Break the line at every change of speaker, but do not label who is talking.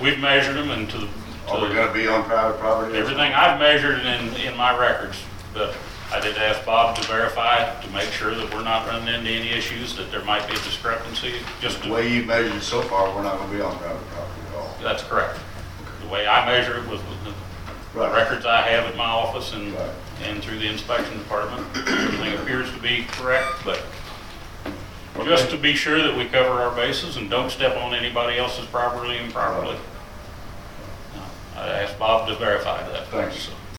we've measured them and
Are we gonna be on private property?
everything I've measured in my records. But I did ask Bob to verify, to make sure that we're not running into any issues, that there might be a discrepancy, just
The
to,
way you've measured it so far, we're not gonna be on private property at all.
that's correct. The way I measure it was with the
Right.
records I have at my office and,
Right.
and through the inspection department. Everything appears to be correct, but just to be sure that we cover our bases and don't step on anybody else's property improperly. I asked Bob to verify that.
Thanks.
So,